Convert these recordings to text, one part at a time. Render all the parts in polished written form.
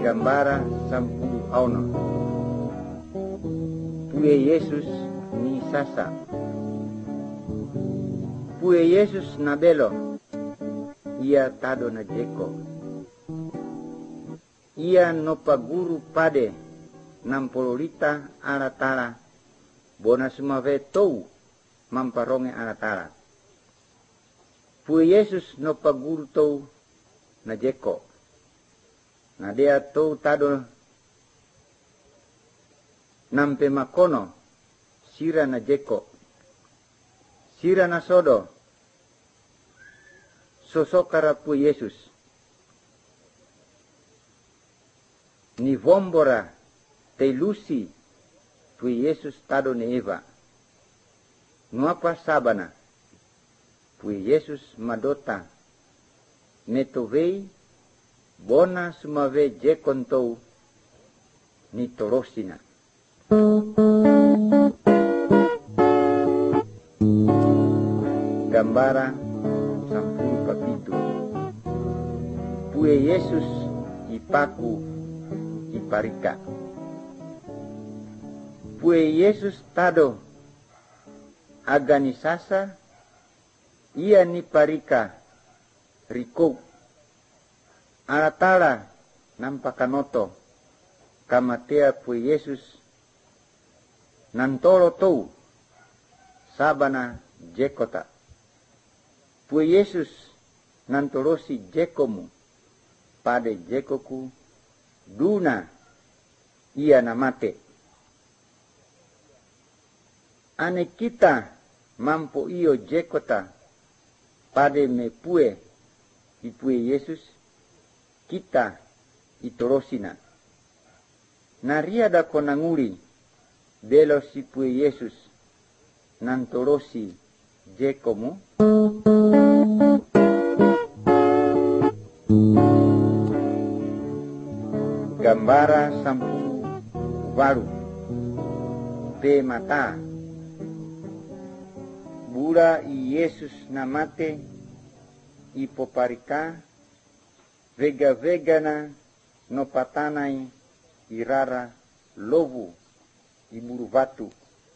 Gambara sampulu auna. Pue Yesus ni sasa. Pue Yesus nabelo. Ia tado na jeko. Ia nopa guru pade nampololita alatala. Bona sumave tou mamparonge alatala. Pue Yesus nopa guru tou na jeko. Na dia tou tado nampe makono sira na jeko. Sira na sodo sosokara Pue Yesus. Ni vombora te lusi Pue Yesus tado ne Eva. Nuapa sabana Pue Yesus madota metovei bona sumave jekontou ni torosina. Gambara sampulu papitu. Pue Yesus ipaku iparika. Pue Yesus tado agani sasa ia ni parika rikou. Alatala nampakanoto kamatea Pue Yesus nantolo tou sabana jekota. Pue Yesus nantolosi jekomu pade jekoku duna ia namate. Ane kita mampo iyo jekota pade me pue ipue Yesus kita itorosina. Nariada konanguri belo si Pue Yesus nantorosi jekomu. Gambara sampulu baru pe mata. Bura i Yesus namate ipoparika vega-vegana no patanai irara lobu iburu batu.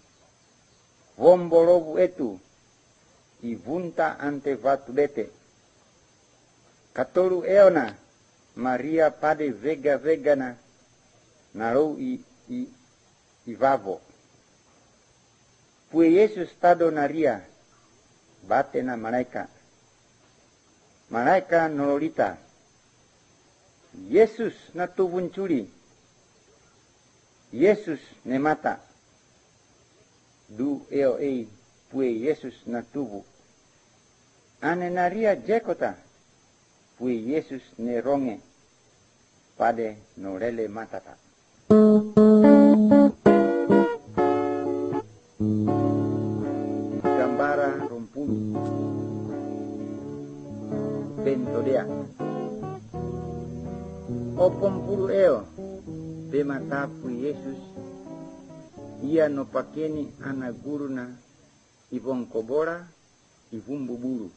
Vombo lobu etu ivunta ante batu dete. Katolu eona Maria pade vega-vegana narou ivavo. Pue Yesus tado naria bate na malaika. Malaika nololita. Yesus na tubun curi. Yesus ne mata. Du eo Pue Yesus na tubu. Ane naria jekota. Pue Yesus ne ronge. Pade no lele matata. Gambara rompulu. Pentodea. Opompulu eo be mata Pue Yesus ia no pakeni ana guruna ivon kobora ivumbu buru.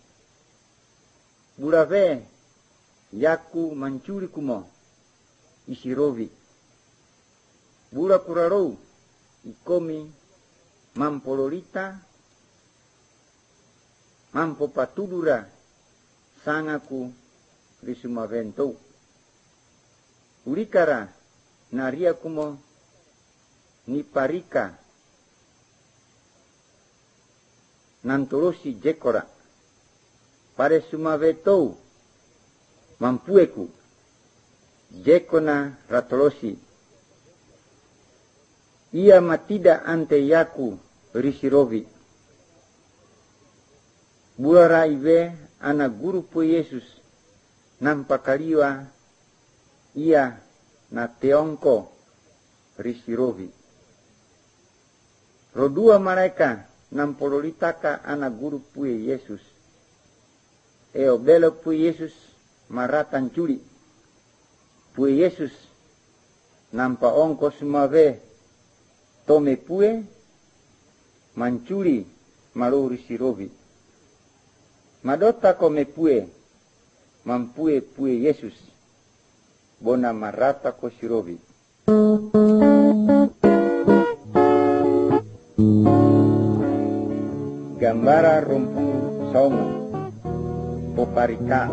Burave yaku mancuri kumo isirovi. Bura kurarou ikomi mampololita mampo patudura sangaku risumaventou. Urikara naria kumo ni parika nantorosi jekora pare sumavetou mampueku jekona ratolosi. Ia matida ante yaku risirovi. Buara ive ana guru Pue Yesus nampakaliwa ia na teongko risirovi. Rodua malaika nampololitaka ana guru Pue Yesus. Eo belo Pue Yesus maratan curi. Pue Yesus nampa ongko sumave tome pue mancuri malu risirovi. Madota kome pue mampue Pue Yesus. bona marata ko sirobi. Gambara rumpu songo poparika.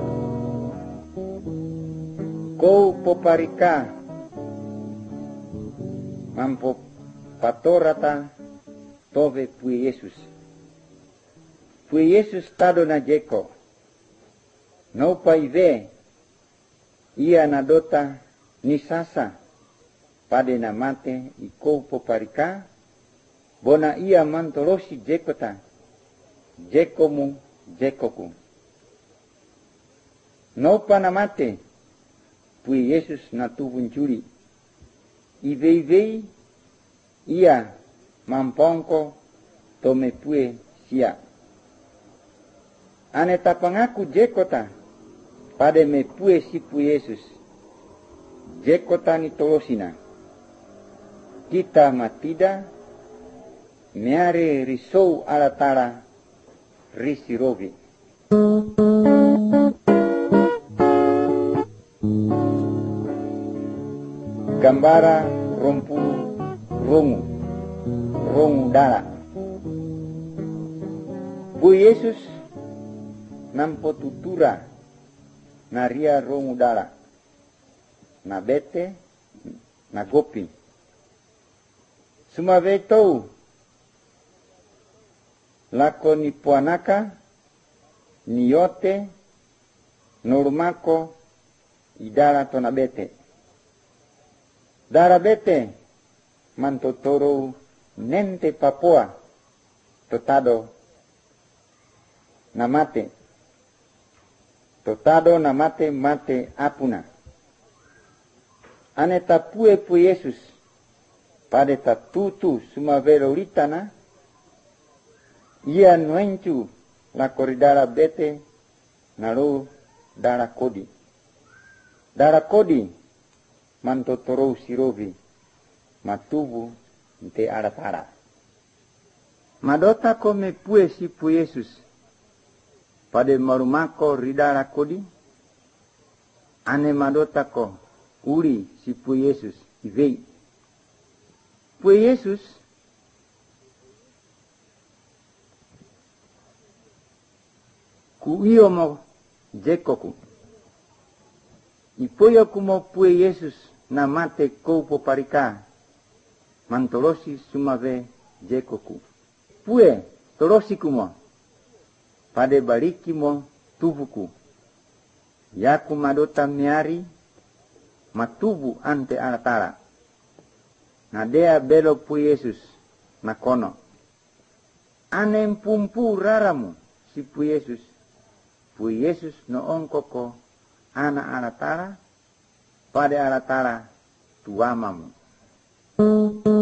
Kou poparika mampo patorata tove pui Yesus. Pui Yesus tado na jeko. No paive ia nadota nisasa pade na mate iko poparika bona ia mantolosi jekota jekomu jekoku. No pa na mate pui Yesus na tubun curi. Ivei ia mampongko tome pue sia. Ane tapangaku jekota pada me pue si pu Yesus. Jekota ni tolosina. Kita matida meare risou alatara risirovi. Gambara rompu rongu dala. Bu Yesus nampo tutura naria rongu dala. Na bete na gopi. Sumave tou lako ni puanaka ni yote normako idara to na bete. Dara bete mantotoro nente Papua totado namate. Totado namate mate apuna. Ane tapue pu Yesus pada tatutu sumavero litana ia nuencu la koridara bete naru dara kodi. Dara kodi mantotoro sirovi matubu nte aratara. Madota kome pue si pu Yesus pada marumako ridara kodi. Ane madota ko uri si pu Yesus ivei. Pu Yesus ku iyo mo jekoku. Ipoyo kumo pu Yesus na mate kou poparika mantolosi sumave jekoku. Pue tolosi kumo pada bariki mo tubuku. Yaku madota miari matubu ante alatara. Nadea belo pu Yesus na kono. Ane pumpu raramu si pu Yesus. Pu Yesus no ongkoko ana alatara pada alatara tuamamu.